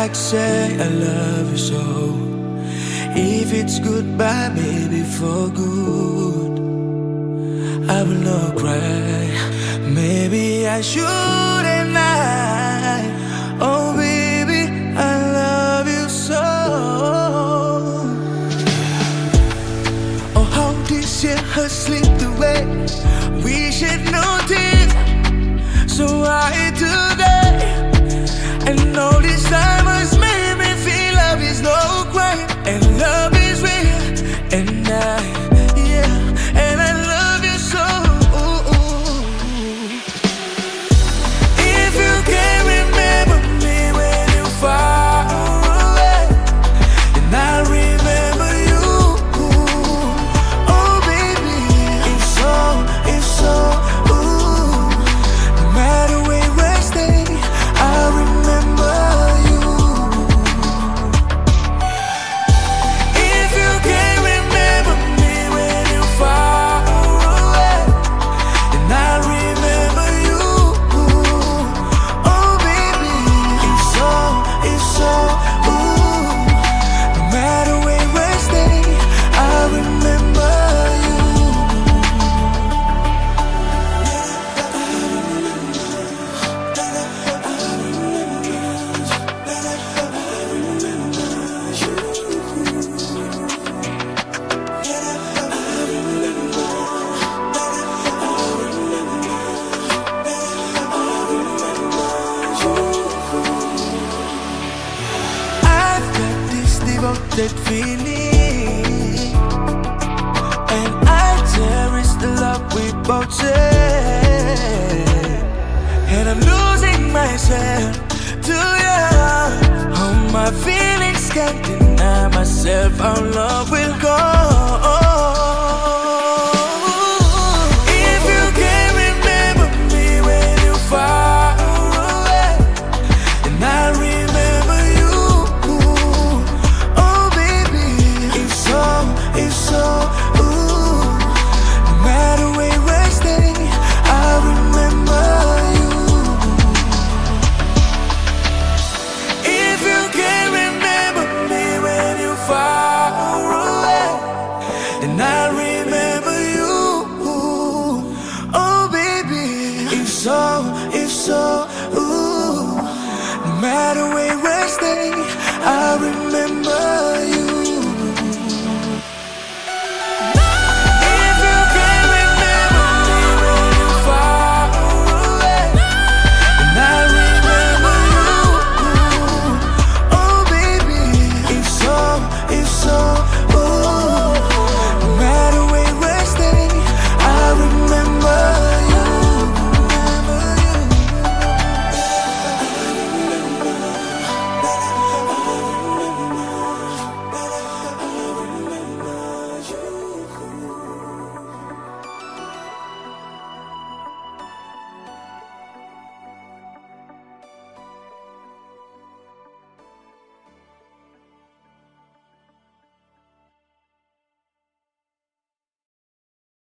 like say I love you so. If it's goodbye, maybe for good, I will not cry. Maybe I shouldn't lie. Oh baby, I love you so. Oh, how this year has slipped away. We shed no tears, so I today. And all this time has made me feel love is no crime, and love is real, and I love you so. If you can remember me when you're far away, then I remember you. Oh baby, if so, no matter where we stay, I remember you. If you can remember me when you're far away, then I remember you. Oh baby, if so, no matter where we stay, I remember you. I've got this devoted feeling, and I cherish the love we both share. And I'm losing myself to you. Oh, my feelings can't deny myself. How love will go.